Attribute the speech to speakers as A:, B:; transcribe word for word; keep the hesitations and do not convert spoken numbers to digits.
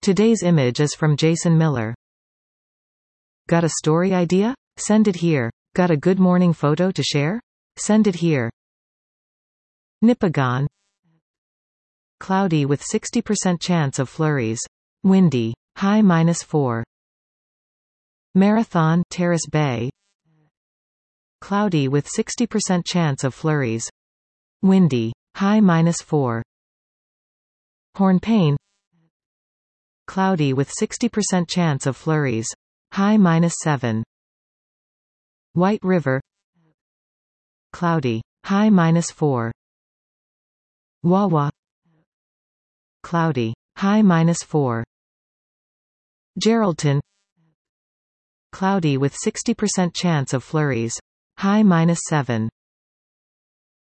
A: Today's image is from Jason Miller. Got a story idea? Send it here. Got a good morning photo to share? Send it here. Nipigon. Cloudy with sixty percent chance of flurries. Windy. High minus four. Marathon, Terrace Bay. Cloudy with sixty percent chance of flurries. Windy. High minus four. Hornpain. Cloudy with sixty percent chance of flurries. High minus seven. White River. Cloudy. High minus four. Wawa. Cloudy. High minus four. Geraldton. Cloudy with sixty percent chance of flurries. High minus seven.